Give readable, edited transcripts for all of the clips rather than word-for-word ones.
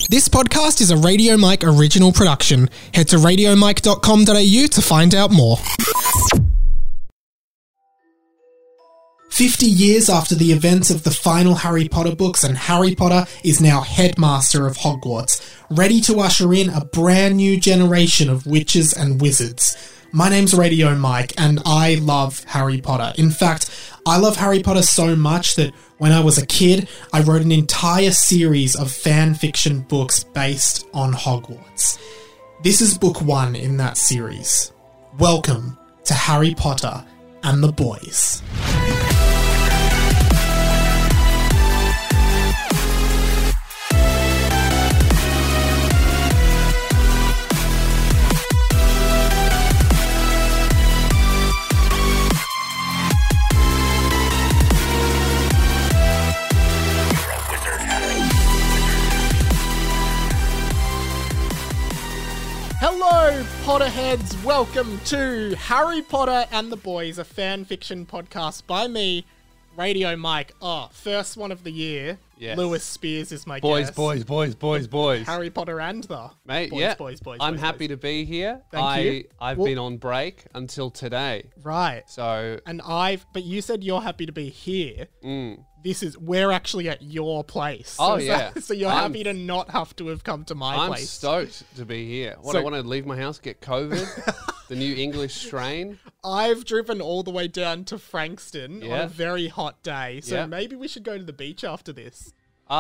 This podcast is a Radio Mike original production. Head to radiomike.com.au to find out more. 50 years after the events of the final Harry Potter books, and Harry Potter is now headmaster of Hogwarts, ready to usher in a brand new generation of witches and wizards. My name's Radio Mike, and I love Harry Potter. In fact, I love Harry Potter so much that when I was a kid, I wrote an entire series of fan fiction books based on Hogwarts. This is book 1 in that series. Welcome to Harry Potter and the Boys. Hello, Potterheads. Welcome to Harry Potter and the Boys, a fan fiction podcast by me, Radio Mike. First one of the year. Yes. Lewis Spears is my guest. Boys. Harry Potter and the Mate, boys. I'm happy to be here. Thank you. I've been on break until today. Right. So, but you said you're happy to be here. We're actually at your place. So yeah. So you're happy to not have to have come to my place. I'm stoked to be here. I want to leave my house, get COVID, the new English strain. I've driven all the way down to Frankston on a very hot day. So maybe we should go to the beach after this.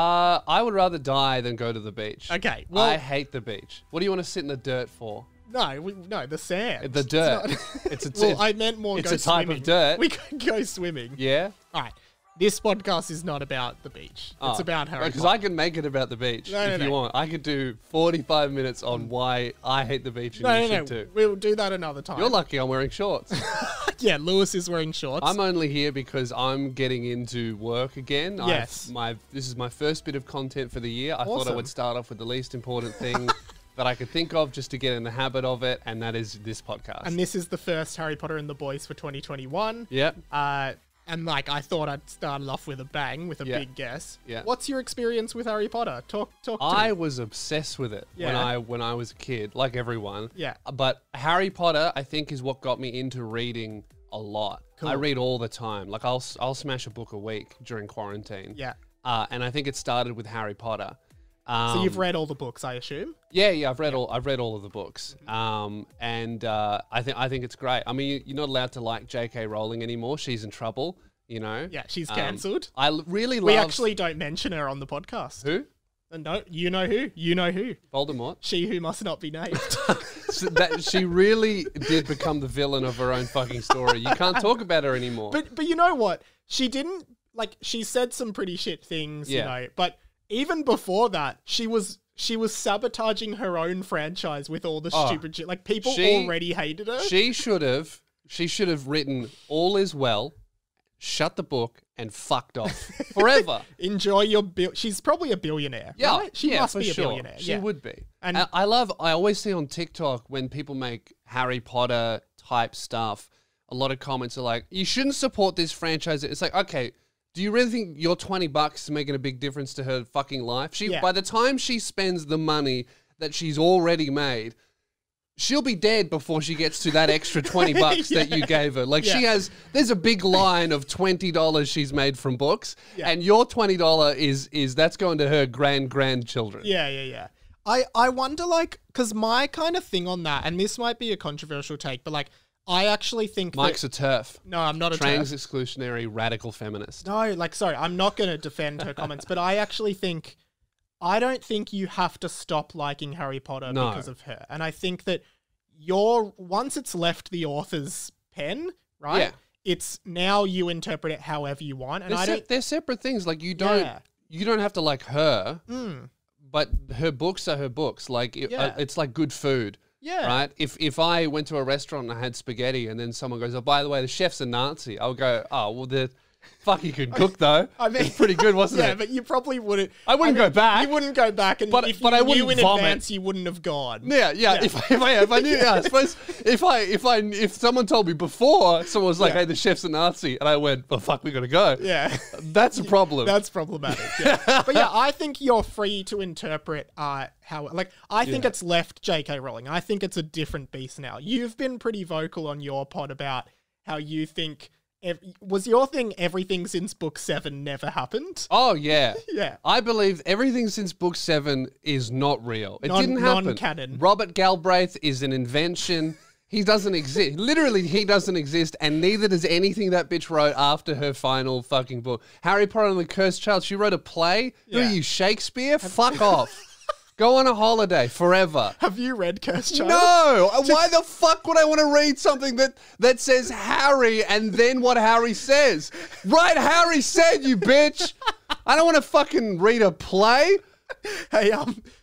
I would rather die than go to the beach. Okay. Well, I hate the beach. What do you want to sit in the dirt for? No, the sand. The dirt. I meant more it's go a type swimming. of dirt. We could go swimming. Yeah? All right. This podcast is not about the beach. It's about Harry Potter. Because I can make it about the beach if you want. I could do 45 minutes on why I hate the beach and you should too. We'll do that another time. You're lucky I'm wearing shorts. Yeah, Lewis is wearing shorts. I'm only here because I'm getting into work again. Yes. This is my first bit of content for the year. I thought I Awesome. would start off with the least important thing that I could think of just to get in the habit of it, and that is this podcast. And this is the first Harry Potter and the Boys for 2021. Yep. And I thought I'd start off with a bang, with a big guess. Yeah. What's your experience with Harry Potter? Talk to I me. was obsessed with it Yeah. when I was a kid, like everyone. Yeah. But Harry Potter, I think, is what got me into reading a lot. Cool. I read all the time. Like I'll smash a book a week during quarantine. Yeah. And I think it started with Harry Potter. So you've read all the books, I assume? Yeah, I've read all of the books. And I think it's great. I mean, you're not allowed to like J.K. Rowling anymore. She's in trouble, you know. Yeah, she's cancelled. Really love. We actually don't mention her on the podcast. Who? No, you know who? You know who? Voldemort. She who must not be named. She really did become the villain of her own fucking story. You can't talk about her anymore. But you know what? She didn't, she said some pretty shit things, you know, but even before that, she was sabotaging her own franchise with all the stupid shit. Like, people already hated her. She should have written All Is Well, shut the book, and fucked off forever. Enjoy your she's probably a billionaire, right? She must be a billionaire. She would be. And I always see on TikTok when people make Harry Potter type stuff, a lot of comments are like, you shouldn't support this franchise. It's like, okay, do you really think your $20 is making a big difference to her fucking life? By the time she spends the money that she's already made, she'll be dead before she gets to that extra $20 that you gave her. Like there's a big line of $20 she's made from books, and your $20 is that's going to her grandchildren. Yeah. I wonder, because my kind of thing on that, and this might be a controversial take, but I actually think Mike's a TERF. No, I'm not a trans TERF. exclusionary radical feminist. No, sorry, I'm not going to defend her comments, but I actually think, I don't think you have to stop liking Harry Potter because of her. And I think that once it's left the author's pen, right? Yeah. It's now you interpret it however you want. And they're separate things. Like you don't have to like her, but her books are her books. Like it's like good food. Yeah. Right? If I went to a restaurant and I had spaghetti and then someone goes, oh, by the way, the chef's a Nazi, I'll go, oh, well, Fuck, you could cook though. I mean, it's pretty good, wasn't yeah, it? but you probably wouldn't. I wouldn't go back. You wouldn't go back, and But if I you wouldn't knew in vomit. advance, you wouldn't have gone. Yeah. If I knew, I suppose if someone told me before, someone was like, Yeah. "Hey, the chef's a Nazi," and I went, "Well, fuck, we gotta go." Yeah. That's a problem. That's problematic. Yeah. But yeah, I think you're free to interpret how. Like, I think it's left J.K. Rowling. I think it's a different beast now. You've been pretty vocal on your pod about how you think. Was your thing everything since book 7 never happened? Oh yeah, Yeah. I believe everything since book 7 is not real. It didn't happen. Non-canon. Robert Galbraith is an invention. He doesn't exist. Literally, he doesn't exist, and neither does anything that bitch wrote after her final fucking book. Harry Potter and the Cursed Child. She wrote a play. Who Yeah. are you, Shakespeare? Fuck off. Go on a holiday forever. Have you read Cursed Child? No! Why the fuck would I want to read something that says Harry and then what Harry says? Right, Harry said, you bitch! I don't want to fucking read a play. Hey,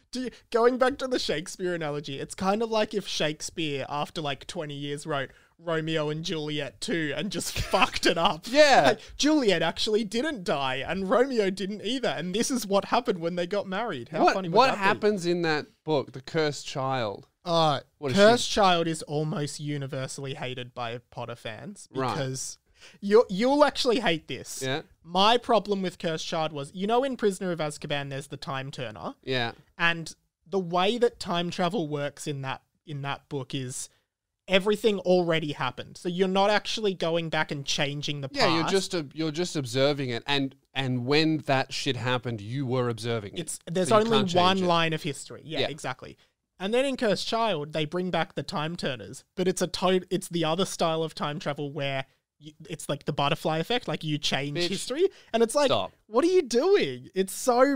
going back to the Shakespeare analogy, it's kind of like if Shakespeare, after like 20 years, wrote Romeo and Juliet 2 and just fucked it up. Yeah. Like, Juliet actually didn't die and Romeo didn't either. And this is what happened when they got married. How funny would What that be? happens in that book, The Cursed Child? What is Cursed Child is almost universally hated by Potter fans Right. because you'll actually hate this. Yeah. My problem with Cursed Child was, in Prisoner of Azkaban, there's the Time Turner. Yeah. And the way that time travel works in that book is everything already happened. So you're not actually going back and changing the past. Yeah, you're just observing it, and when that shit happened, you were observing it. There's So you only can't change one it. line of history. Yeah, Yeah. exactly. And then in Cursed Child, they bring back the Time Turners, but it's it's the other style of time travel where it's like the butterfly effect, like you change Bitch. history, and it's like, Stop. what are you doing? It's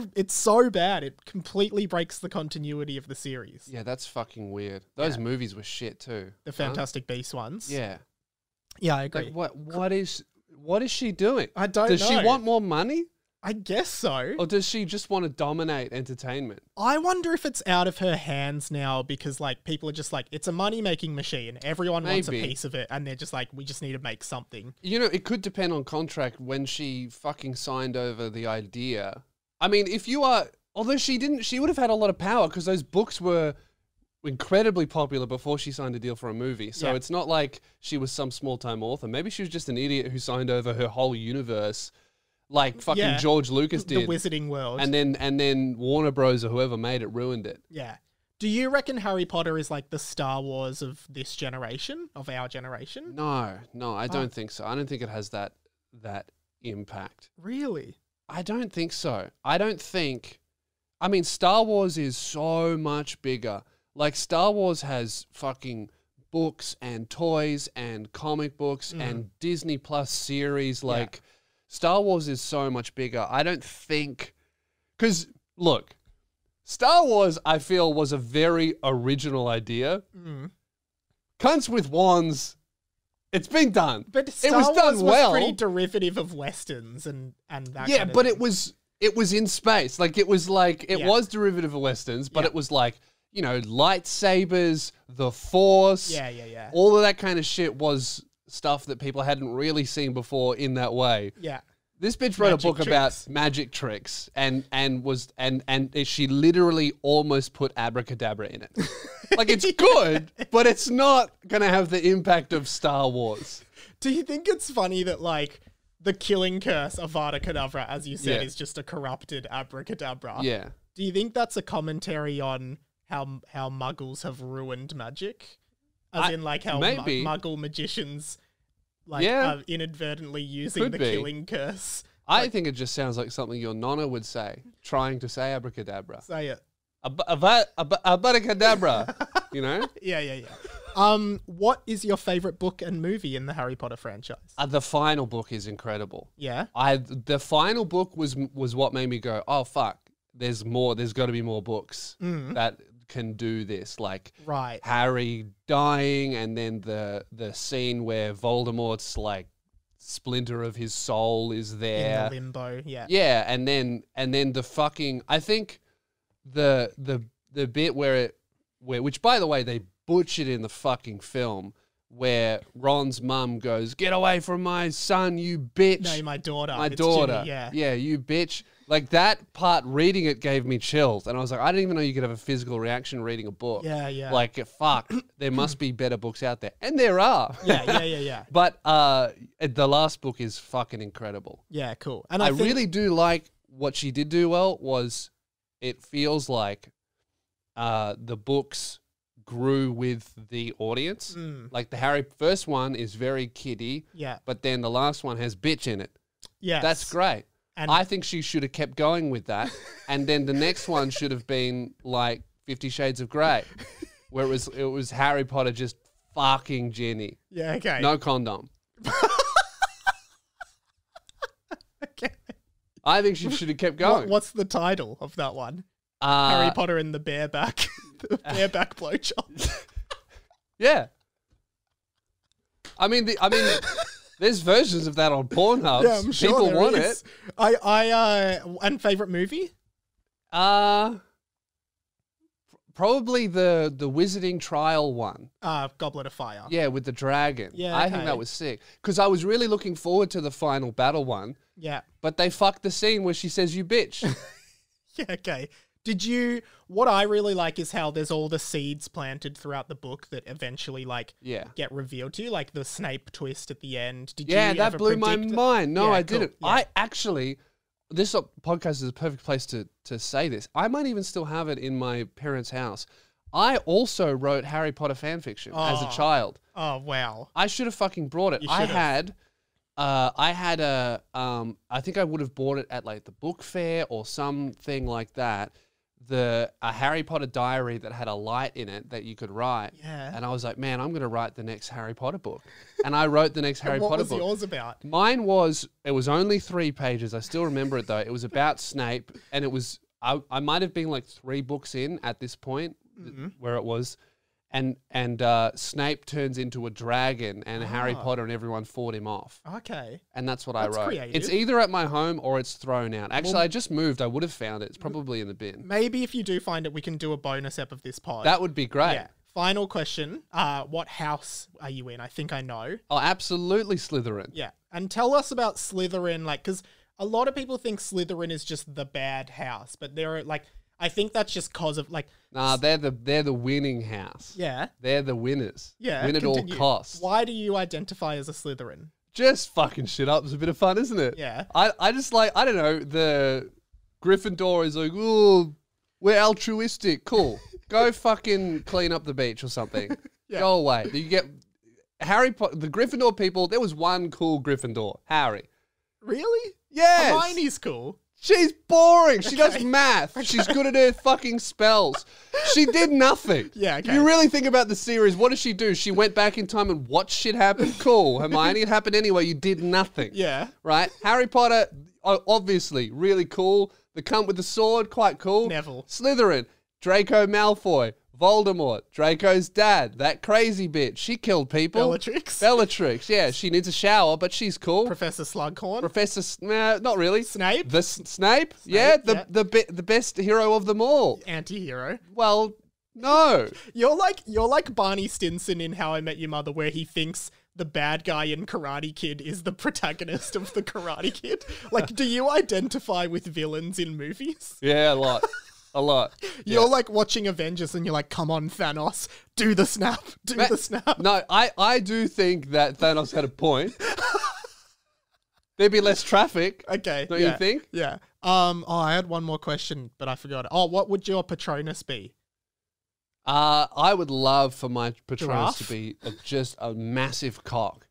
so bad. It completely breaks the continuity of the series. Yeah, that's fucking weird. Those movies were shit too. The Fantastic Beasts ones. Yeah. Yeah, I agree. Like, what is she doing? I don't Does she know. want more money? I guess so. Or does she just want to dominate entertainment? I wonder if it's out of her hands now because, like, people are just like, it's a money-making machine. Everyone wants a Maybe. piece of it, and they're just like, we just need to make something. You know, it could depend on contract when she fucking signed over the idea. I mean, although she didn't, she would have had a lot of power because those books were incredibly popular before she signed a deal for a movie. So Yeah. it's not like she was some small-time author. Maybe she was just an idiot who signed over her whole universe like fucking Yeah. George Lucas The did. Wizarding World. And then Warner Bros. Or whoever made it ruined it. Yeah. Do you reckon Harry Potter is like the Star Wars of this generation, of our generation? No, I don't think so. I don't think it has that impact. Really? I don't think so. I mean, Star Wars is so much bigger. Like, Star Wars has fucking books and toys and comic books and Disney Plus series. Like, Star Wars is so much bigger. I don't think... Because, look, Star Wars, I feel, was a very original idea. Cunts with wands, it's been done. But it Star was Wars done well. was pretty derivative of Westerns and that Yeah, kind of but thing. it was in space. Like, it was Yeah. was derivative of Westerns, but Yeah. it was like, you know, lightsabers, the Force. Yeah. All of that kind of shit was stuff that people hadn't really seen before in that way. Yeah. This bitch wrote Magic a book tricks. about magic tricks and she literally almost put abracadabra in it. Like, it's good, but it's not going to have the impact of Star Wars. Do you think it's funny that, like, the killing curse of Avada Kedavra, as you said, Yeah. is just a corrupted abracadabra? Yeah. Do you think that's a commentary on how muggles have ruined magic? As in, like, how maybe. muggle magicians, like, Yeah. are inadvertently using Could the be. killing curse? I think it just sounds like something your nonna would say, trying to say abracadabra. Say it. Abracadabra, you know? Yeah. What is your favorite book and movie in the Harry Potter franchise? The final book is incredible. Yeah. The final book was what made me go, oh fuck, there's more. There's got to be more books that can do this. Like Right. Harry dying, and then the scene where Voldemort's like splinter of his soul is there. In the limbo. Yeah. Yeah, and then the fucking, I think the bit where which by the way they butchered in the fucking film, where Ron's mum goes, "Get away from my son, you bitch." No, my daughter. My It's daughter. Ginny, yeah. Yeah, you bitch. Like that part, reading it gave me chills. And I was like, I didn't even know you could have a physical reaction reading a book. Yeah, yeah. Like, fuck, there must be better books out there. And there are. Yeah. But the last book is fucking incredible. Yeah, cool. And I think, really do like what she did do well was it feels like the books grew with the audience. Like the Harry first one is very kiddie, Yeah. but then the last one has bitch in it. Yes. That's great. And I think she should have kept going with that, and then the next one should have been like 50 Shades of Grey, where it was Harry Potter just fucking Ginny, yeah, okay. no condom. Okay. I think she should have kept going. What's the title of that one? Uh, Harry Potter and the bareback, the bareback blowjob. Yeah. I mean, there's versions of that on Pornhub. Yeah, I'm sure People there want is. it. And favorite movie? Probably the Wizarding Trial one. Goblet of Fire. Yeah, with the dragon. Yeah, I think okay. that was sick. Because I was really looking forward to the final battle one, Yeah. but they fucked the scene where she says, "You bitch." Yeah, okay. What I really like is how there's all the seeds planted throughout the book that eventually Yeah. get revealed to you, like the Snape twist at the end. Did Yeah, you that ever blew my predict mind. No, Yeah, I cool. didn't. Yeah. I actually, this podcast is a perfect place to say this. I might even still have it in my parents' house. I also wrote Harry Potter fan fiction as a child. Oh, wow. I should have fucking brought it. You I should've. had I think I would have bought it at like the book fair or something like that. A Harry Potter diary that had a light in it that you could write. Yeah. And I was like, man, I'm going to write the next Harry Potter book. And I wrote the next Harry What Potter was book. yours about? Mine was, it was only 3 pages. I still remember it though. It was about Snape, and it was, I might have been like 3 books in at this point where it was. And Snape turns into a dragon, and Harry Potter and everyone fought him off. Okay. And that's what That's I wrote. creative. It's either at my home or it's thrown out. Actually, I just moved. I would have found it. It's probably in the bin. Maybe if you do find it, we can do a bonus ep of this pod. That would be great. Yeah. Final question. What house are you in? I think I know. Oh, absolutely Slytherin. Yeah. And tell us about Slytherin, like, because a lot of people think Slytherin is just the bad house, but there are, like, I think that's just cause of, like... Nah, they're the winning house. Yeah. They're the winners. Yeah. Win at continue. all costs. Why do you identify as a Slytherin? Just fucking shit up. It's a bit of fun, isn't it? Yeah. I just like, I don't know, the Gryffindor is like, oh, we're altruistic. Cool. Go fucking clean up the beach or something. Yeah. Go away. You get Harry Potter, the Gryffindor people, there was one cool Gryffindor, Harry. Really? Yes. Hermione's cool. She's boring. She does Okay. math. She's good at her fucking spells. She did nothing. Yeah, okay. You really think about the series, what does she do? She went back in time and watched shit happen? Cool. Hermione, it happened anyway. You did nothing. Yeah. Right? Harry Potter, obviously, really cool. The cunt with the sword, quite cool. Neville. Slytherin, Draco Malfoy. Voldemort, Draco's dad, that crazy bitch. She killed people. Bellatrix, yeah. She needs a shower, but she's cool. Professor Slughorn. Not really. Snape? The Snape? Yeah, the best hero of them all. Anti-hero. Well, no. You're like Barney Stinson in How I Met Your Mother, where he thinks the bad guy in Karate Kid is the protagonist of the Karate Kid. Like, do you identify with villains in movies? Yeah, a lot. A lot. You're like watching Avengers and you're like, come on, Thanos, do the snap, the snap. No, I do think that Thanos had a point. There'd be less traffic. Okay. Don't you think? Yeah. I had one more question, but I forgot. Oh, what would your Patronus be? I would love for my Patronus Giraffe? to be just a massive cock.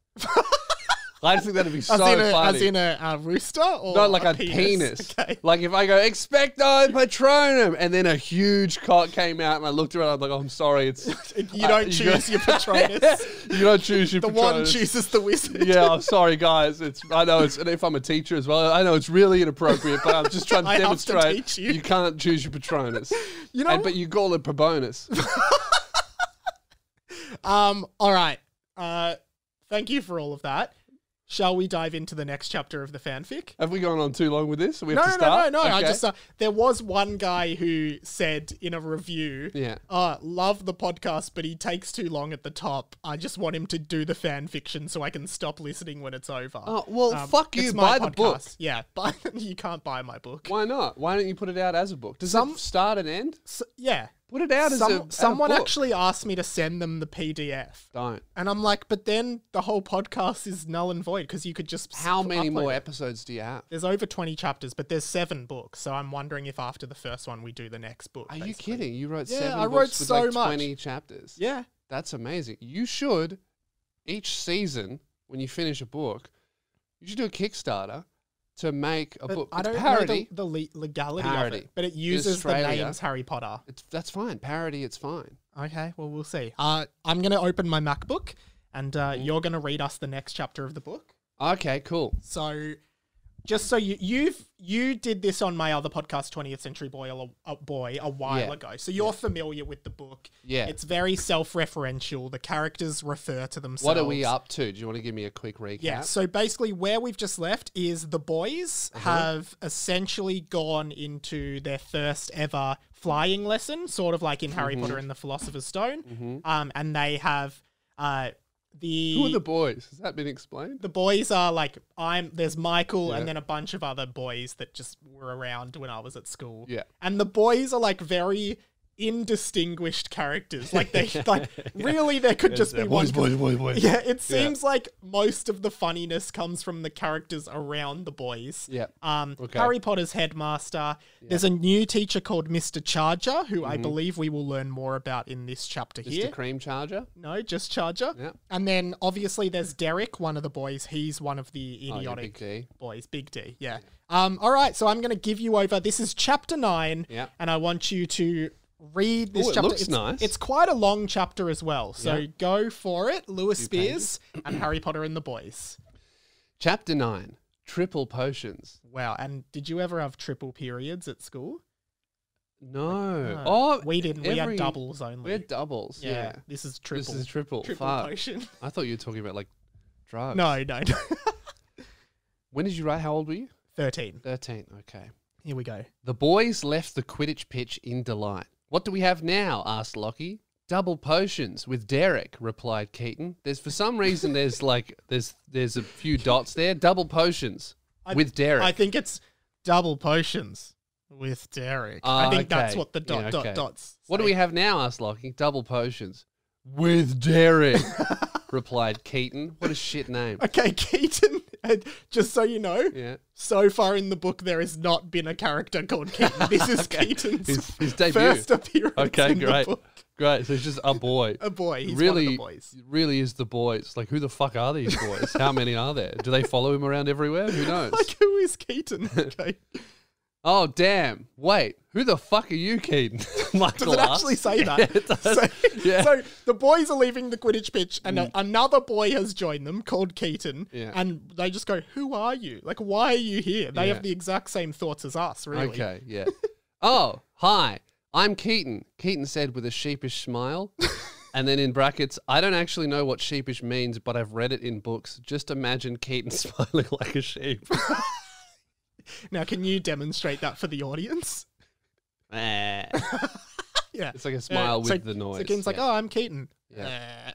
I think that'd be so As funny. in a rooster or Not like a penis? penis. Okay. Like if I go, expecto patronum, and then a huge cock came out and I looked around, I'm like, oh, I'm sorry. It's You don't choose your Patronus. You don't choose your The Patronus. one chooses the wizard. Yeah, I'm sorry, guys. I know and if I'm a teacher as well, I know it's really inappropriate, but I'm just trying to I have to demonstrate teach you. can't choose your Patronus. You know, But you call it pro bonus. all right. Thank you for all of that. shall we dive into the next chapter of the fanfic? Have we gone on too long with this? We No, have to no, no, start? no, no. I Okay. just there was one guy who said in a review, Yeah. love the podcast, but he takes too long at the top. I just want him to do the fan fiction so I can stop listening when it's over. Oh, well, fuck you. it's my Buy the book. Yeah, you can't buy my book. Why not? Why don't you put it out as a book? Does it start and end? Yeah. Put it out as a someone book. actually asked me to send them the PDF. Don't. And I'm like, but then the whole podcast is null and void because you could just How many upload more it. episodes do you have? There's over 20 chapters, but there's 7 books. So I'm wondering if after the first one we do the next book. Are you basically. kidding? You wrote Yeah, 7 I books wrote with so like much. 20 chapters. Yeah. That's amazing. You should, each season, when you finish a book, you should do a Kickstarter to make a But book. I It's don't parody. know the legality Parody. of it, but it uses the Australia. names Harry Potter. That's fine. Parody, it's fine. Okay, well, we'll see. I'm going to open my MacBook, and you're going to read us the next chapter of the book. Okay, cool. So, just so you did this on my other podcast, 20th Century Boy, a while Yeah. ago. So you're familiar with the book. Yeah. It's very self-referential. The characters refer to themselves. What are we up to? Do you want to give me a quick recap? Yeah, so basically where we've just left is the boys have essentially gone into their first ever flying lesson, sort of like in Harry Potter and the Philosopher's Stone. And they have Who are the boys? Has that been explained? the boys are like there's Michael Yeah. and then a bunch of other boys that just were around when I was at school. Yeah. And the boys are like very indistinguished characters. Like they really there could just be one. boys. Yeah, it seems like most of the funniness comes from the characters around the boys. Yeah. Okay. Harry Potter's headmaster. There's a new teacher called Mr. Charger, who I believe we will learn more about in this chapter Mr. here. Cream Charger? No, just Charger. Yeah. And then obviously there's Derek, one of the boys. He's one of the Oh, yeah, idiotic Big D. boys. Big D, yeah. All right, so I'm going to give you over. This is chapter 9, Yeah. and I want you to read this Ooh, it chapter. looks nice. It's quite a long chapter as well, so Yeah. go for it. Lewis Few Spears and Harry Potter and the Boys. Chapter 9. Triple Potions. Wow, and did you ever have triple periods at school? No. Oh, we didn't. We every- had doubles only. We had doubles. Yeah. This is triple. This is triple. Triple Fuck. potion. I thought you were talking about like drugs. No, no. When did you write? How old were you? 13. 13. Okay. Here we go. The boys left the Quidditch pitch in delight. What do we have now? Asked Lockie. Double potions with Derek, replied Keaton. For some reason there's a few dots there. Double potions with Derek. I think it's double potions with Derek. Ah, I think that's okay. what the Yeah, okay. dots. What do say. we have now? Asked Lockie. Double potions with Derek, replied Keaton. What a shit name. Okay, Keaton. Just so you know, Yeah. so far in the book there has not been a character called Keaton. This is Keaton's His debut. first appearance Okay, in great. the book. Great. So it's just a boy. A boy. He's really, one of the boys. really is the boys. Like, who the fuck are these boys? How many are there? Do they follow him around everywhere? Who knows? Like, who is Keaton? Okay. Oh, damn. Wait, who the fuck are you, Keaton? Does it actually say that? Yeah, it does. So, Yeah. so the boys are leaving the Quidditch pitch, and another boy has joined them called Keaton. Yeah. And they just go, "Who are you? Like, why are you here?" They Yeah. have the exact same thoughts as us, really. Okay, yeah. Oh, hi. I'm Keaton, Keaton said with a sheepish smile. And then in brackets, I don't actually know what sheepish means, but I've read it in books. Just imagine Keaton smiling like a sheep. Now, can you demonstrate that for the audience? Eh. Yeah. It's like a smile So- with the noise. So Keaton's like, yeah. "Oh, I'm Keaton." Yeah.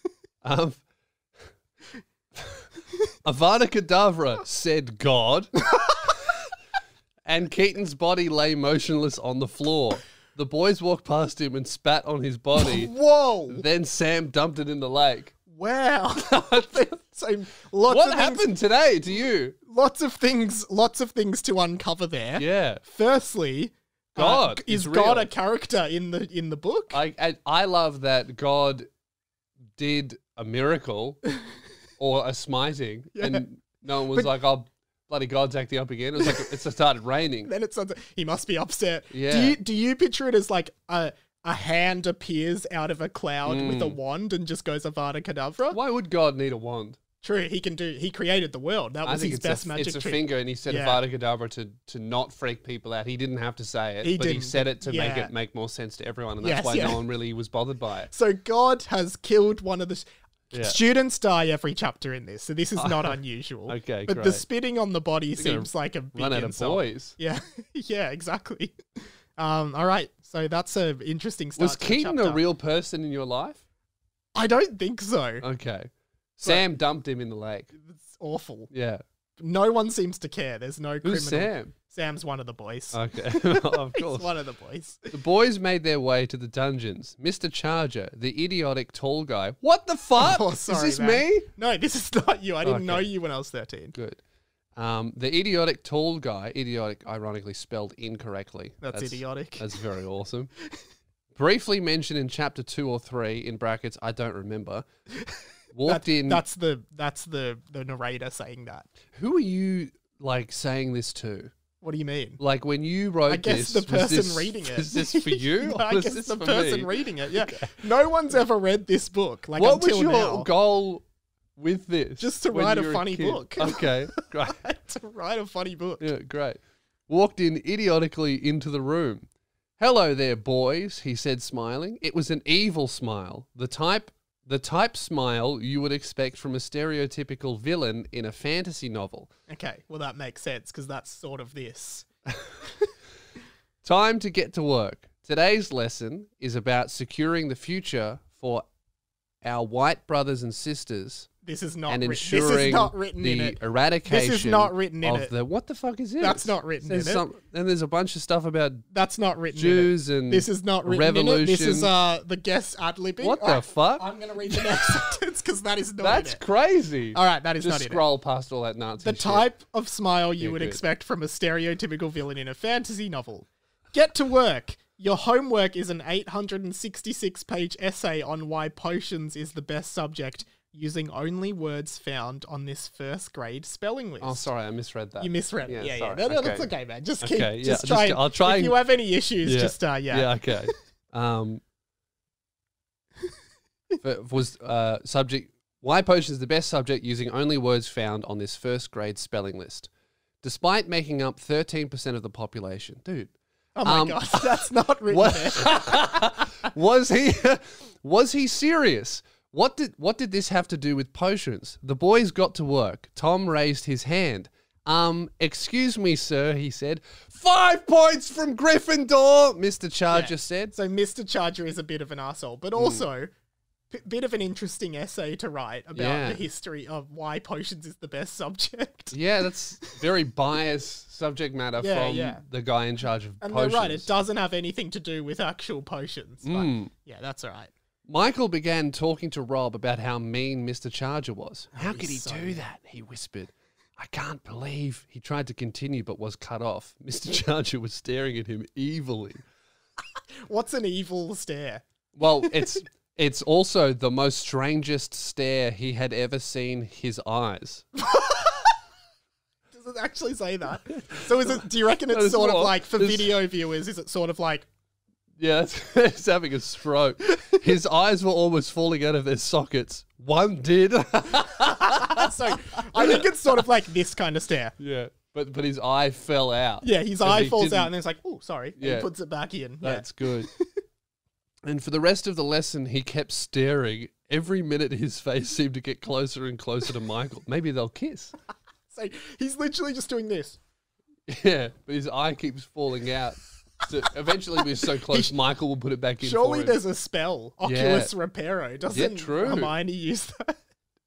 Avada Kedavra, said God. And Keaton's body lay motionless on the floor. The boys walked past him and spat on his body. Whoa! Then Sam dumped it in the lake. Wow. So lots What of happened things, today to you? lots of things to uncover there. Yeah. Firstly, God is is God real. a character in the book? I love that God did a miracle or a smiting, and no one was like, "Oh, bloody God's acting up again." It was like it started raining. Then it sounds like he must be upset. Yeah. Do you picture it as like a hand appears out of a cloud with a Mm. wand and just goes Avada Kedavra? Why would God need a wand? True, he created the world. That was his best magic it's a trick. finger, and he said Yeah. Avada Kedavra to not freak people out. He didn't have to say it, He but he didn't. said it to make Yeah. it make more sense to everyone, and that's Yes, why yeah. no one really was bothered by it. So God has killed one of the. Yeah. Students die every chapter in this, so this is not unusual. Okay, but the great. spitting on the body seems like a big Run out of insult. boys. Yeah, yeah, exactly. All right, so that's an interesting start. Was to the Keaton a chapter. real person in your life? I don't think so. Okay. Sam dumped him in the lake. It's awful. Yeah. No one seems to care. There's no Who's criminal. Sam? Sam's one of the boys. Okay. Of He's course. one of the boys. The boys made their way to the dungeons. Mr. Charger, the idiotic tall guy. What the fuck? Oh, sorry, Is this man. me? No, this is not you. I didn't Okay. know you when I was 13. Good. The idiotic tall guy, idiotic ironically spelled incorrectly. That's idiotic. That's very awesome. Briefly mentioned in chapter 2 or 3, in brackets, I don't remember. Walked in. That's the narrator saying that. Who are you like saying this to? What do you mean? Like when you wrote I guess this, the person was this, reading it. Was this for you? No, or I was guess this the for person me? reading it. Yeah. No one's ever read this book. Like What was until your now. goal with this? Just to when write you a were funny kid? book. Okay, great. To write a funny book. Yeah, great. Walked in idiotically into the room. Hello there, boys, he said, smiling. It was an evil smile. The type smile you would expect from a stereotypical villain in a fantasy novel. Okay, well that makes sense because that's sort of this. Time to get to work. Today's lesson is about securing the future for our white brothers and sisters This is not. and This ensuring is not written in the it. eradication This is not written in of it. the... What the fuck is this? That's not written in it. Then there's a bunch of stuff about That's not written Jews in it. and This is not written revolution. in it. This is the guest ad-libbing. What the Alright, fuck? I'm going to read the next sentence because that is not That's in it. crazy. All right, that is Just not in it. scroll past all that Nazi The shit. type of smile you Yeah, would good. expect from a stereotypical villain in a fantasy novel. Get to work. Your homework is an 866-page essay on why potions is the best subject, using only words found on this first grade spelling list. Oh, sorry, I misread that. You misread it. Yeah, sorry. No, Okay. that's okay, man. Just keep. Okay, yeah, Just try. I'll try If and- you have any issues, Yeah. just Yeah, okay. Subject. Why potion is the best subject using only words found on this first grade spelling list, despite making up 13% of the population. Dude, Oh my god, that's not written there. was he serious? What did this have to do with potions? The boys got to work. Tom raised his hand. Excuse me, sir, he said. 5 points from Gryffindor, Mr. Charger said. So Mr. Charger is a bit of an arsehole, but also bit of an interesting essay to write about Yeah. the history of why potions is the best subject. Yeah, that's very biased subject matter Yeah, from yeah. the guy in charge of And potions. they're right, it doesn't have anything to do with actual potions. But Mm. yeah, that's all right. Michael began talking to Rob about how mean Mr. Charger was. How he's could he so do mean. that? He whispered. I can't believe he tried to continue but was cut off. Mr. Charger was staring at him evilly. What's an evil stare? Well, it's also the most strangest stare he had ever seen his eyes. Does it actually say that? So is it? Do you reckon it's There's sort of more. like, for There's- video viewers, is it sort of like, Yeah, he's having a stroke. His eyes were almost falling out of their sockets. One did. so I think it's sort of like this kind of stare. Yeah, but his eye fell out. Yeah, his 'Cause eye he falls didn't- out and then it's like, oh, sorry. And Yeah. he puts it back in. Yeah. That's good. And for the rest of the lesson, he kept staring. Every minute, his face seemed to get closer and closer to Michael. Maybe they'll kiss. So he's literally just doing this. Yeah, but his eye keeps falling out. So eventually, we're so close, Michael will put it back in. Surely for him. there's a spell, Oculus Reparo. Doesn't true. Hermione use that?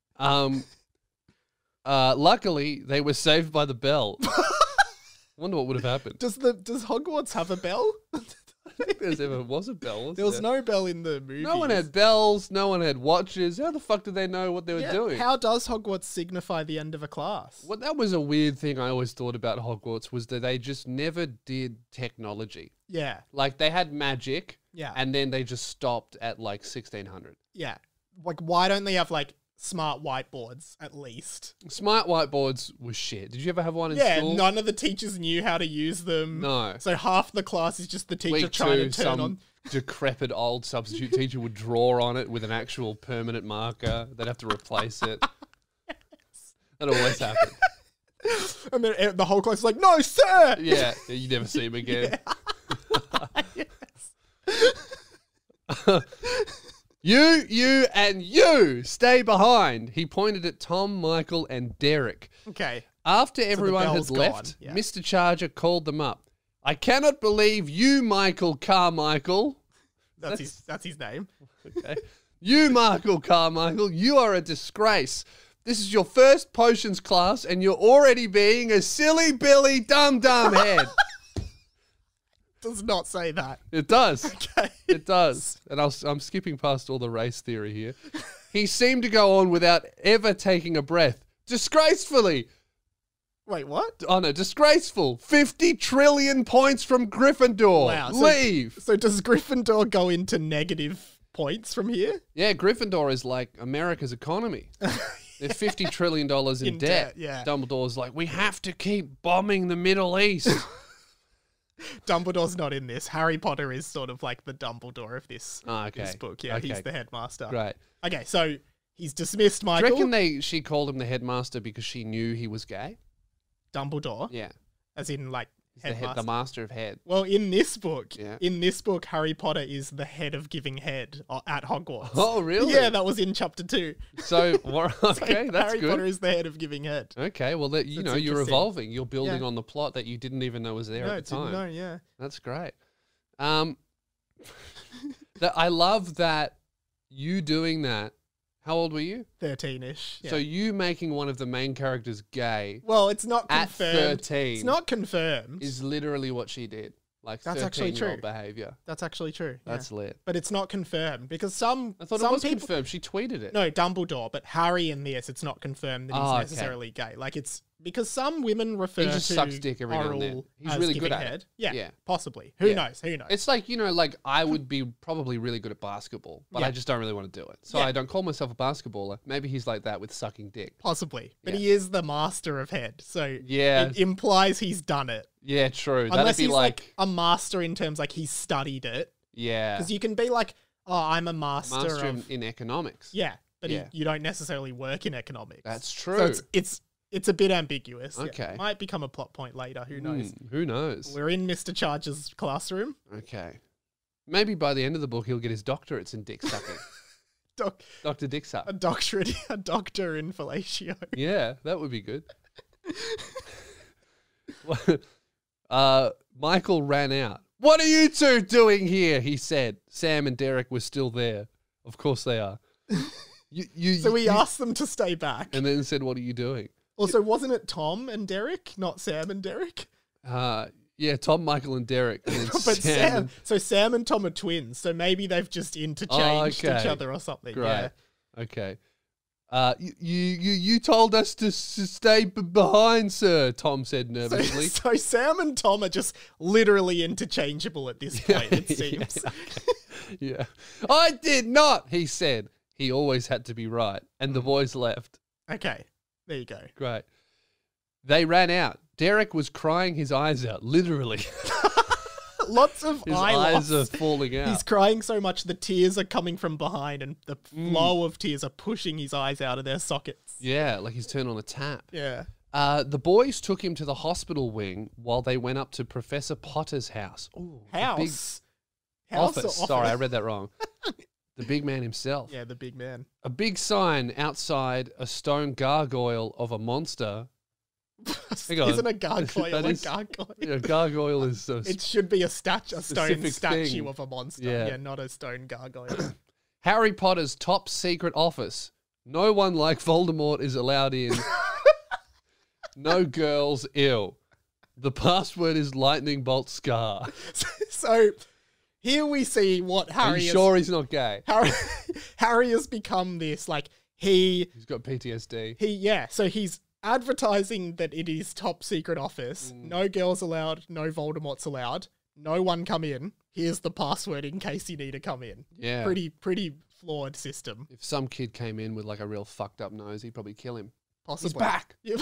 Luckily, they were saved by the bell. Wonder what would have happened. Does Hogwarts have a bell? I think there ever was a bell. There was no bell in the movie. No one had bells. No one had watches. How the fuck did they know what they were doing? How does Hogwarts signify the end of a class? What that was a weird thing I always thought about Hogwarts was that they just never did technology. Yeah, Like they had magic, yeah, and then they just stopped at like 1600. yeah. Like, why don't they have like smart whiteboards at least? Smart whiteboards was shit. Did you ever have one in Yeah, school? none of the teachers knew how to use them. No. So half the class is just the teacher Week trying two, to turn some on. decrepit old substitute teacher would draw on it with an actual permanent marker. They'd have to replace it. That always happened. And then the whole class is like, no, sir! Yeah, you never see him again. You, and you stay behind. He pointed at Tom, Michael, and Derek. Okay. After everyone had bell's left, gone, yeah. Mr. Charger called them up. I cannot believe you, Michael Carmichael. That's his name. Okay. You, Michael Carmichael, you are a disgrace. This is your first potions class, and you're already being a silly Billy dum-dum head. Does not say that. It does. Okay. It does. And I'm skipping past all the race theory here. He seemed to go on without ever taking a breath. Disgracefully. Wait, what? Oh, no, disgraceful. 50 trillion points from Gryffindor. Wow. Leave. So does Gryffindor go into negative points from here? Yeah, Gryffindor is like America's economy. They're $50 trillion in debt. Yeah. Dumbledore's like, we have to keep bombing the Middle East. Dumbledore's not in this. Harry Potter is sort of like the Dumbledore of this, Okay. this book. Yeah, Okay. he's the headmaster. Great. Okay, so he's dismissed Do you Michael. reckon she called him the headmaster because she knew he was gay? Dumbledore, Yeah. as in like He's headmaster. the master of head. Well, in this book, Yeah. Harry Potter is the head of giving head at Hogwarts. Oh, really? Yeah, that was in chapter 2. So, okay, So that's Harry good. Potter is the head of giving head. Okay, well, that, you're interesting. evolving. You're building Yeah. on the plot that you didn't even know was there No, at it's the time. no, yeah. That's great. I love that you doing that. How old were you? 13-ish. Yeah. So you making one of the main characters gay well, it's not at confirmed. 13 It's not confirmed. is literally what she did. Like That's actually 13-year-old true. behavior. That's actually true. Yeah. That's lit. But it's not confirmed because some I thought some it was people confirmed. She tweeted it. No, Dumbledore, but Harry in this, it's not confirmed that he's Oh, okay. necessarily gay. Like it's because some women refer He just to sucks dick every now and oral then. He's as really giving good at it. head. Yeah, Yeah. possibly. Who Yeah. knows? Who knows? It's like, like I would be probably really good at basketball, but Yeah. I just don't really want to do it. So Yeah. I don't call myself a basketballer. Maybe he's like that with sucking dick. Possibly, but Yeah. he is the master of head, so Yeah. it implies he's done it. Yeah, true. Unless That'd be he's like, a master in terms like he's studied it, yeah, because you can be like, oh, I'm a master, master of in economics. yeah, but Yeah. you don't necessarily work in economics. That's So true. it's a bit ambiguous. Yeah. Okay. Might become a plot point later. Who knows? Who knows? We're in Mr. Charger's classroom. Okay. Maybe by the end of the book, he'll get his doctorates in dick sucking. Dr. Dick A Suck. doctorate, a doctor in fellatio. Yeah, that would be good. Michael ran out. What are you two doing here? He said. Sam and Derek were still there. Of course they are. So we asked them to stay back. And then said, what are you doing? Also, wasn't it Tom and Derek, not Sam and Derek? Yeah, Tom, Michael, and Derek. And then But Sam. So Sam and Tom are twins, so maybe they've just interchanged okay. each other or something. Great. Yeah. Okay. You told us to stay behind, sir, Tom said nervously. So Sam and Tom are just literally interchangeable at this point, it seems. Yeah. I did not, he said. He always had to be right. And the boys left. Okay, there you go. Great. They ran out. Derek was crying his eyes out, literally. Lots of His eye eyes loss. are falling out. He's crying so much the tears are coming from behind and the flow of tears are pushing his eyes out of their sockets. Yeah, like he's turned on a tap. Yeah. The boys took him to the hospital wing while they went up to Professor Potter's house. Ooh, House. Big House or office. Sorry, I read that wrong. The big man himself. Yeah, the big man. A big sign outside a stone gargoyle of a monster. Hang on. Isn't a gargoyle That a is- gargoyle? A gargoyle is a It should be a stone specific statue thing. of a monster. Yeah. Yeah, not a stone gargoyle. Harry Potter's top secret office. No one like Voldemort is allowed in. No girls ill. The password is lightning bolt scar. So here we see what Are Harry you sure he's not gay? Harry has become this, like, He's got PTSD. so he's advertising that it is top secret office. No girls allowed, no Voldemort's allowed. No one come in. Here's the password in case you need to come in. Yeah. Pretty flawed system. If some kid came in with like a real fucked up nose, he'd probably kill him. Possibly. He's back. Yeah.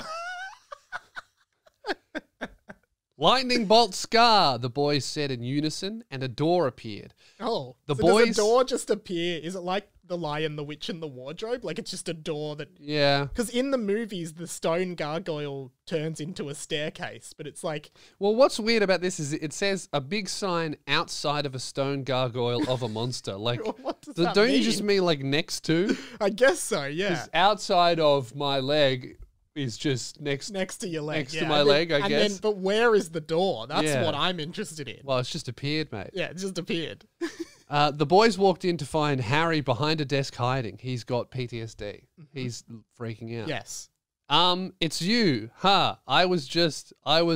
Lightning bolt scar, the boys said in unison, and a door appeared. Oh, The so boys- does a door just appear? Is it like The Lion, the Witch, and the Wardrobe. Like, it's just a door that... Yeah. Because in the movies, the stone gargoyle turns into a staircase, but it's like... Well, what's weird about this is it says a big sign outside of a stone gargoyle of a monster. Like, What does that don't mean? you just mean like next to? I guess so, yeah. 'Cause outside of my leg is just next. Next to your leg. Next to yeah. my And then- leg, I and guess. Then, but where is the door? That's Yeah. what I'm interested in. Well, it's just appeared, mate. Yeah, it just appeared. The boys walked in to find Harry behind a desk hiding. He's got PTSD. He's freaking out. Yes. It's you. I was just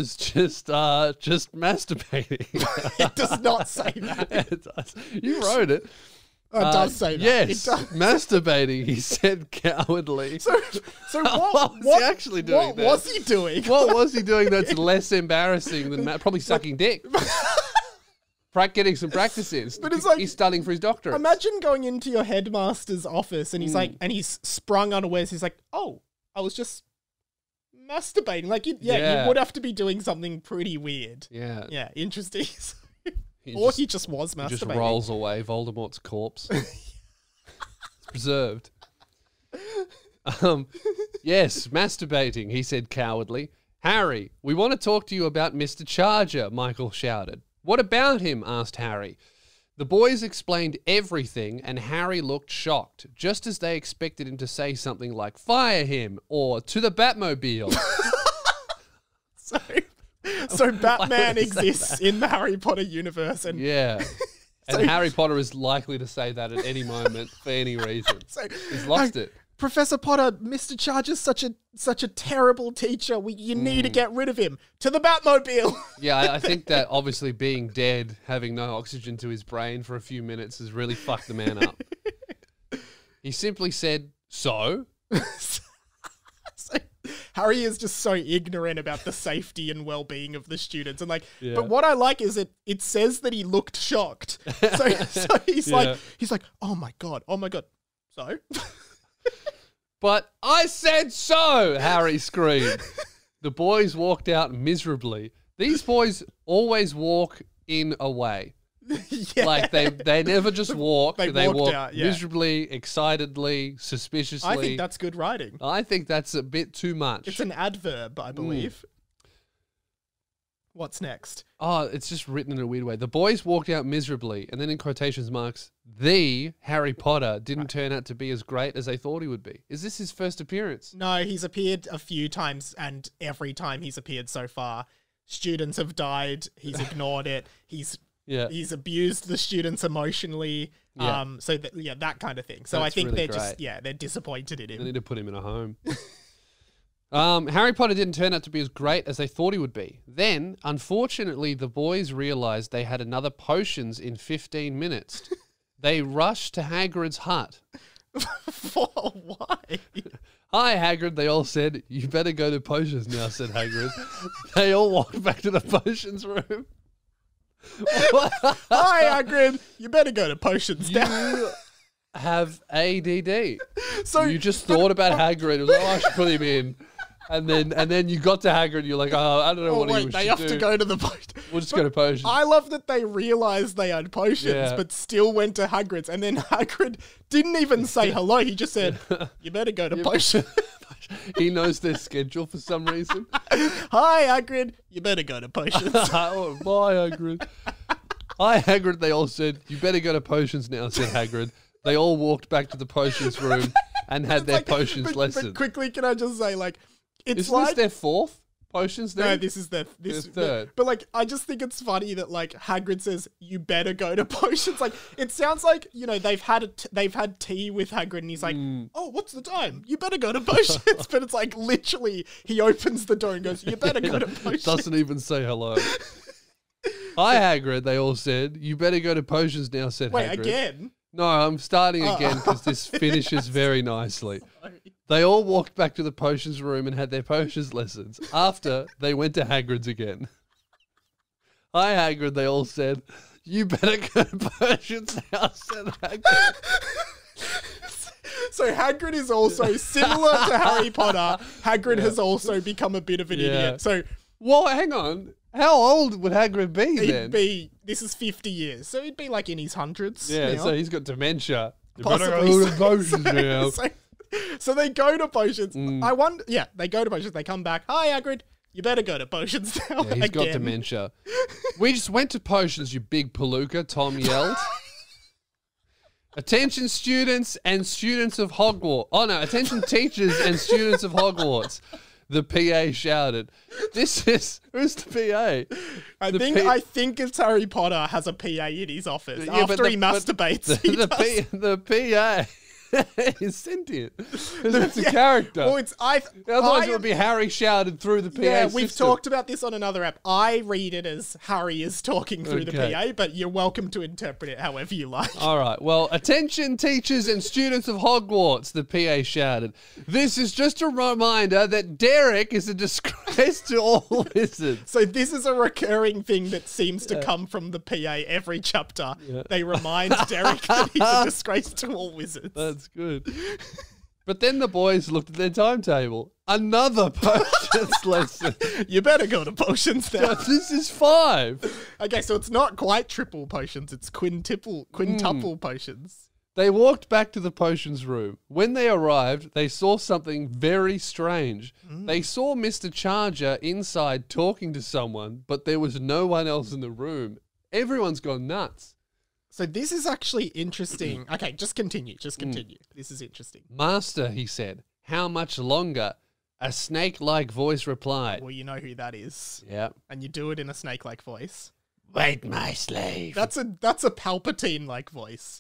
masturbating. It does not say that. It does. You wrote it. It does say that. Yes, It does. masturbating. He said cowardly. So What was he actually doing What there? was he doing? What was he doing that's less embarrassing than probably sucking dick? Getting some practice in. But it's like- he's studying for his doctorate. Imagine going into your headmaster's office and he's like, and he's sprung unawares. He's like, oh, I was just masturbating. Like, you would have to be doing something pretty weird. Yeah. Yeah, interesting. He Or just- he just was masturbating. just rolls away Voldemort's corpse. It's preserved. Yes, masturbating, he said cowardly. Harry, we want to talk to you about Mr. Charger, Michael shouted. What about him? Asked Harry. The boys explained everything, and Harry looked shocked, just as they expected him to say something like, fire him, or to the Batmobile. So Batman would he say exists in the Harry Potter universe, and Yeah. And Harry Potter is likely to say that at any moment for any reason. so He's lost it. Professor Potter, Mr. Charger's such a terrible teacher. You need to get rid of him. To the Batmobile. Yeah, I think that obviously being dead, having no oxygen to his brain for a few minutes has really fucked the man up. He simply said, so? So, Harry is just so ignorant about the safety and well-being of the students, and like. Yeah. But what I like is it says that he looked shocked. So he's Yeah. like, oh my god. So. But I said so, Harry screamed. The boys walked out miserably. These boys always walk in a way. Yeah. Like they never just walk. They walked walk out, yeah. miserably, excitedly, suspiciously. I think that's good writing. I think that's a bit too much. It's an adverb, I believe. What's next? Oh, it's just written in a weird way. The boys walked out miserably, and then in quotations marks, the Harry Potter didn't turn out to be as great as they thought he would be. Is this his first appearance? No, he's appeared a few times, and every time he's appeared so far, students have died. He's ignored it. He's abused the students emotionally. Yeah. That kind of thing. So That's I think really they're disappointed in They him. need to put him in a home. Harry Potter didn't turn out to be as great as they thought he would be. Then, unfortunately, the boys realized they had another potions in 15 minutes. They rushed to Hagrid's hut. Why? Hi, Hagrid, they all said. You better go to potions now, said Hagrid. They all walked back to the potions room. Hi, Hagrid. You better go to potions now. You have ADD. So You just thought about Hagrid. It was like, oh, I should put him in. And then you got to Hagrid. You're like, oh, I don't know what he wait, should they have do. to go to the potion. We'll just go to potions. I love that they realized they had potions, Yeah. but still went to Hagrid's, and then Hagrid didn't even say hello. He just said, "You better go to potions." He knows their schedule for some reason. Hi, Hagrid. You better go to potions. Oh, bye, Hagrid. Hi, Hagrid, they all said. You better go to potions now, said Hagrid. They all walked back to the potions room and had their potions but lesson. quickly, can I just say, like, it's Isn't like this their fourth potions then? no, this is their third. But like, I just think it's funny that like Hagrid says, "You better go to potions." Like, it sounds like they've had tea with Hagrid, and he's like, "Oh, what's the time? You better go to potions." But it's like literally, he opens the door and goes, "You better go to potions." Doesn't even say hello. Hi, Hagrid, they all said. You better go to potions now, said Wait, Hagrid. again? No, I'm starting again because this finishes very nicely. They all walked back to the potions room and had their potions lessons. After, they went to Hagrid's again. Hi, Hagrid, they all said. You better go to potions now, said Hagrid. So Hagrid is also similar to Harry Potter. Hagrid has also become a bit of an idiot. So Well, hang on. How old would Hagrid be then? this is 50 years. So he'd be like in his hundreds. Yeah, now. so he's got dementia. You better go to potions now. So they go to potions. Mm. I wonder. Yeah, they go to potions. They come back. Hi, Hagrid. You better go to potions now. Yeah, he's got dementia. We just went to potions, you big palooka, Tom yelled. Attention students and students of Hogwarts. Oh no, attention teachers and students of Hogwarts. The PA shouted. Who's the PA? I think it's Harry Potter has a PA in his office after he masturbates. The PA is sentient. It's a character. Well, Otherwise, it would be Harry shouted through the PA. Yeah, we've system. talked about this on another app. I read it as Harry is talking through the PA, but you're welcome to interpret it however you like. All right. Well, attention teachers and students of Hogwarts, the PA shouted. This is just a reminder that Derek is a disgrace to all wizards. So this is a recurring thing that seems to come from the PA every chapter. Yeah. They remind Derek that he's a disgrace to all wizards. That's good. But then the boys looked at their timetable. Another potions lesson. You better go to potions now. This is 5. Okay, so it's not quite triple potions. It's quintuple potions. They walked back to the potions room. When they arrived, they saw something very strange. They saw Mr. Charger inside talking to someone, but there was no one else in the room. Everyone's gone nuts. So this is actually interesting. Okay, just continue. This is interesting. Master, he said, how much longer? A snake-like voice replied. Well, you know who that is. Yeah. And you do it in a snake-like voice. Wait, my slave. That's a Palpatine-like voice.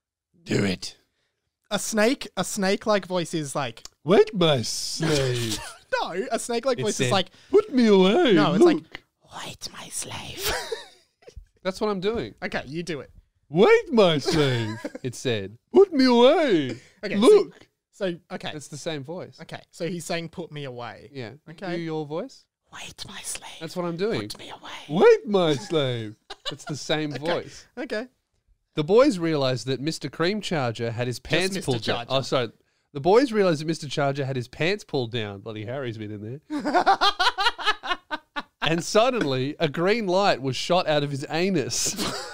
Do it. A snake-like voice is like... Wait, my slave. No, a snake-like voice is like... Put me away. No, it's like... Wait, my slave. That's what I'm doing. Okay, you do it. Wait, my slave, it said. Put me away. Okay, look. So, okay. It's the same voice. Okay, so he's saying put me away. Yeah. Okay. Your voice? Wait, my slave. That's what I'm doing. Put me away. Wait, my slave. It's the same voice. Okay. The boys realised that Mr. Cream Charger had his pants pulled down. Oh, sorry. The boys realised that Mr. Charger had his pants pulled down. Bloody Harry's been in there. And suddenly, a green light was shot out of his anus.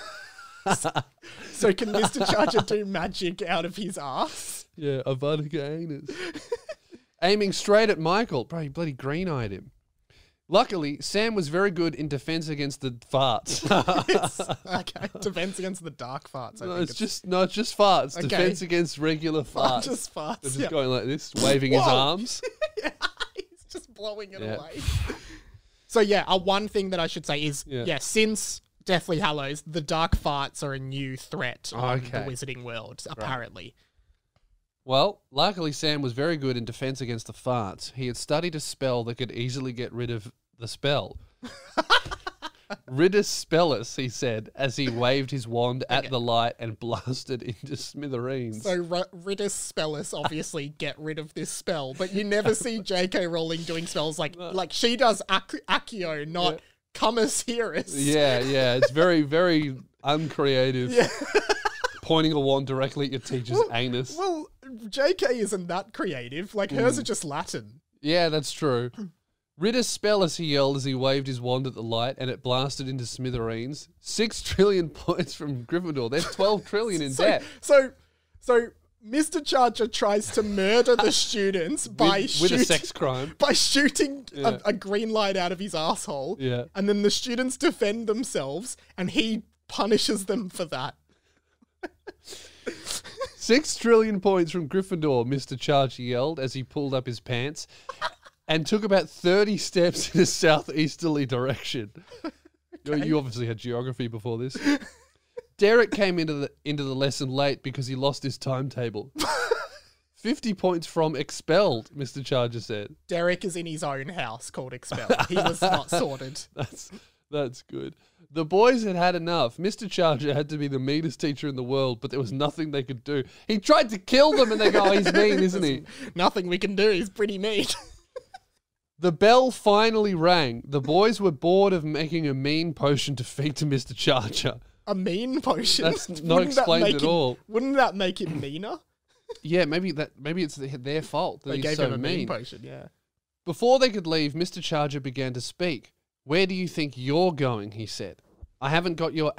So can Mr. Charger do magic out of his ass? Yeah, Avada anus. Aiming straight at Michael. Bro, he bloody green-eyed him. Luckily, Sam was very good in defense against the farts. Okay, defense against the dark farts. It's just farts. Okay. Defense against regular farts. Just farts. They're just going like this, waving his arms. Yeah, he's just blowing it away. So yeah, one thing that I should say is, since Deathly Hallows, the dark farts are a new threat on the Wizarding world, apparently. Right. Well, luckily Sam was very good in defense against the farts. He had studied a spell that could easily get rid of the spell. Ridus Spellus, he said, as he waved his wand at the light and blasted into smithereens. So Ridus Spellus obviously get rid of this spell, but you never see J.K. Rowling doing spells like she does Accio, not Comus Hearus. Yeah, it's very, very uncreative. Yeah. Pointing a wand directly at your teacher's anus. Well, J.K. isn't that creative. Like, hers are just Latin. Yeah, that's true. Ridus Spellus, he yelled as he waved his wand at the light, and it blasted into smithereens. 6 trillion points from Gryffindor. They're 12 trillion in debt. So Mr. Charger tries to murder the students with a sex crime. By shooting a green light out of his asshole. Yeah. And then the students defend themselves, and he punishes them for that. 6 trillion points from Gryffindor, Mr. Charger yelled as he pulled up his pants and took about 30 steps in a southeasterly direction. Okay. You obviously had geography before this. Derek came into the lesson late because he lost his timetable. 50 points from Expelled, Mr. Charger said. Derek is in his own house called Expelled. He was not sorted. That's good. The boys had had enough. Mr. Charger had to be the meanest teacher in the world, but there was nothing they could do. He tried to kill them and they go, oh, he's mean, isn't he? Nothing we can do. He's pretty mean. The bell finally rang. The boys were bored of making a mean potion to feed to Mr. Charger. A mean potion? That's not explained at all. Wouldn't that make him meaner? Yeah, maybe it's their fault that they he's gave so him a mean. mean potion, yeah. Before they could leave, Mr. Charger began to speak. Where do you think you're going, he said. I haven't got your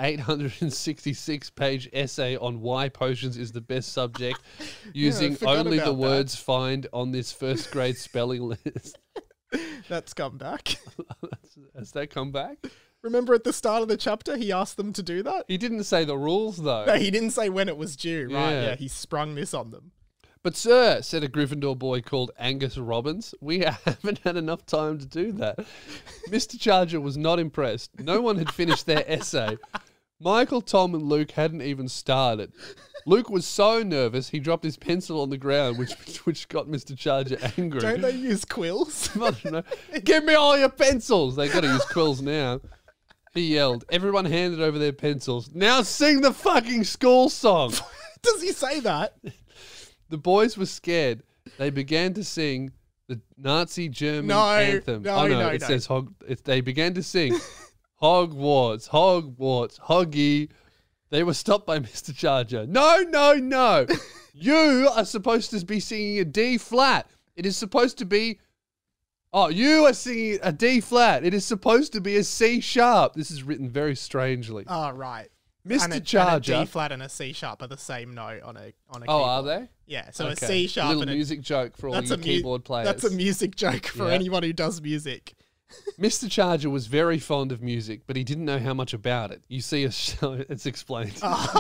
866-page essay on why potions is the best subject using forgot only the about that. words find on this first grade spelling list. That's come back. Has that come back? Remember at the start of the chapter, he asked them to do that? He didn't say the rules, though. No, he didn't say when it was due. Right, Yeah. yeah, he sprung this on them. But sir, said a Gryffindor boy called Angus Robbins, we haven't had enough time to do that. Mr. Charger was not impressed. No one had finished their essay. Michael, Tom, and Luke hadn't even started. Luke was so nervous he dropped his pencil on the ground, which got Mr. Charger angry. Don't they use quills? I don't know. Give me all your pencils. They got to use quills now. He yelled. Everyone handed over their pencils. Now sing the fucking school song. Does he say that? The boys were scared. They began to sing the Nazi German anthem. No. It says they began to sing Hogwarts, Hogwarts, Hoggy. They were stopped by Mr. Charger. No. You are supposed to be singing a D flat. It is supposed to be. Oh, you are singing a D flat. It is supposed to be a C sharp. This is written very strangely. Oh, right. Mr. Charger. And a D flat and a C sharp are the same note on a Oh, keyboard. are they? Yeah, so Okay. a C sharp Little and a music joke for all you keyboard players. That's a music joke for Yeah. anyone who does music. Mr. Charger was very fond of music, but he didn't know how much about it. You see, it's explained.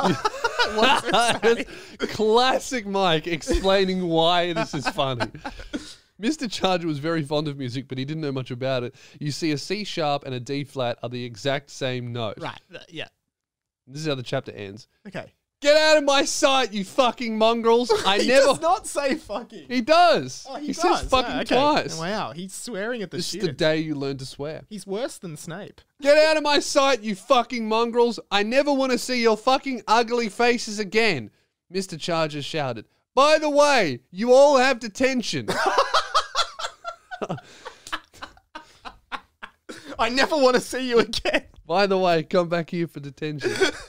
What's it say? Classic Mike explaining why this is funny. Mr. Charger was very fond of music, but he didn't know much about it. You see, a C sharp and a D flat are the exact same note. Right, yeah. This is how the chapter ends. Okay. Get out of my sight, you fucking mongrels! He does not say fucking. He does. Oh, he does. says fucking okay. twice. Wow, he's swearing at the This is the students. day you learn to swear. He's worse than Snape. Get out of my sight, you fucking mongrels. I never want to see your fucking ugly faces again, Mr. Charger shouted. By the way, you all have detention. I never want to see you again. By the way, come back here for detention.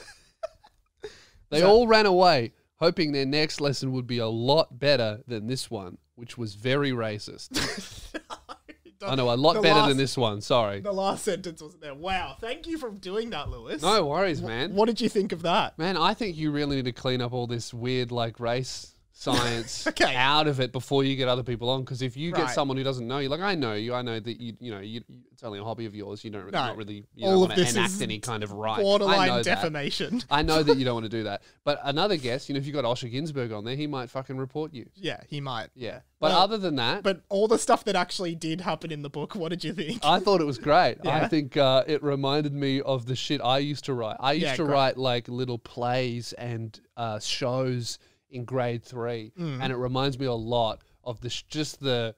They all ran away, hoping their next lesson would be a lot better than this one, which was very racist. I know, a lot better than this one, sorry. The last sentence wasn't there. Wow, thank you for doing that, Lewis. No worries, man. What did you think of that? Man, I think you really need to clean up all this weird, like, race science Okay. out of it before you get other people on. Because if you get Right. someone who doesn't know you, like I know you, I know that it's only a hobby of yours. You don't No. not really All don't of want to this enact is any kind of right. I Borderline know that. defamation. I know that you don't want to do that. But another guest, if you got Osher Ginsburg on there, he might fucking report you. Yeah, he might. Yeah. But Well, other than that, But all the stuff that actually did happen in the book, what did you think? I thought it was great. I Yeah? think it reminded me of the shit I used to write. I used Yeah, to great. write like little plays and shows in grade 3, and it reminds me a lot of just the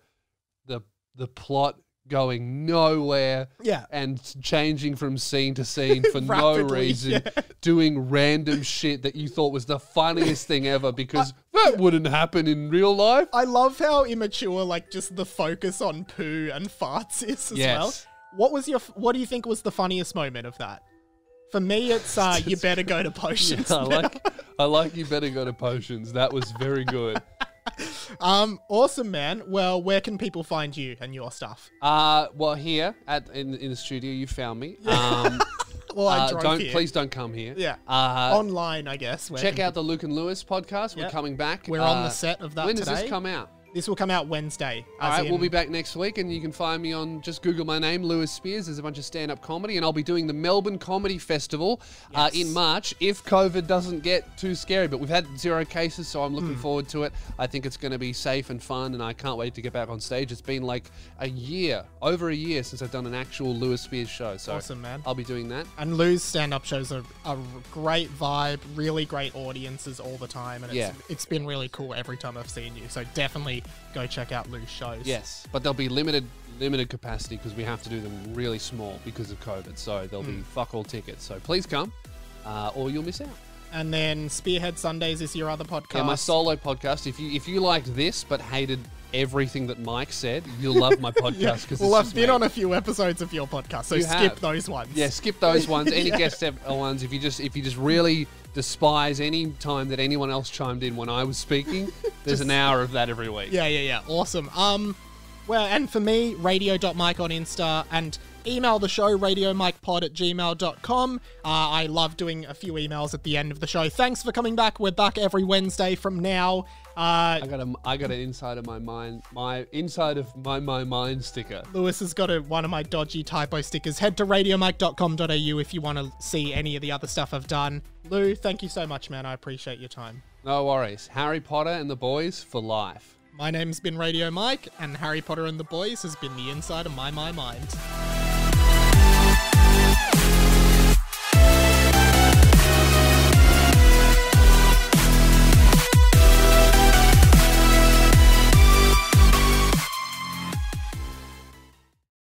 plot going nowhere, Yeah. and changing from scene to scene for no Rapidly, reason, yeah. doing random shit that you thought was the funniest thing ever because that wouldn't happen in real life. I love how immature, like, just the focus on poo and farts is as Yes. well. What do you think was the funniest moment of that? For me, it's you better go to potions. I like you better go to potions. That was very good. Awesome, man. Well, where can people find you and your stuff? Well, here in the studio, you found me. Well, I drove here. Please don't come here. Yeah. Uh, Online, I guess. Where check can out the Luke and Lewis podcast. We're Yep. coming back. We're on the set of that When does today. this come out? This will come out Wednesday. All as right, we'll in- be back next week, and you can find me on, just Google my name, Lewis Spears. There's a bunch of stand-up comedy, and I'll be doing the Melbourne Comedy Festival in March, if COVID doesn't get too scary. But we've had 0 cases, so I'm looking forward to it. I think it's going to be safe and fun, and I can't wait to get back on stage. It's been like over a year since I've done an actual Lewis Spears show. So Awesome, man. I'll be doing that. And Lou's stand-up shows are a great vibe, really great audiences all the time, and it's been really cool every time I've seen you. So definitely go check out Lou's shows. Yes, but they'll be limited capacity because we have to do them really small because of COVID. So there'll be fuck all tickets. So please come, or you'll miss out. And then Spearhead Sundays is your other podcast. Yeah, my solo podcast. If you liked this but hated everything that Mike said, you'll love my podcast because Well, I've been on a few episodes of your podcast, so You skip have. those ones. Yeah, skip those ones. Any guest ones. If you just really despise any time that anyone else chimed in when I was speaking, there's an hour of that every week. Yeah. Awesome. Well, and for me, radio.mike on Insta, and email the show, radiomikepod@gmail.com. I love doing a few emails at the end of the show. Thanks for coming back. We're back every Wednesday from now. I got an inside of my mind, my mind sticker. Lewis has got one of my dodgy typo stickers. Head to radiomike.com.au if you want to see any of the other stuff I've done. Lou, thank you so much, man. I appreciate your time. No worries. Harry Potter and the boys for life. My name's been Radio Mike, and Harry Potter and the Boys has been the inside of my mind.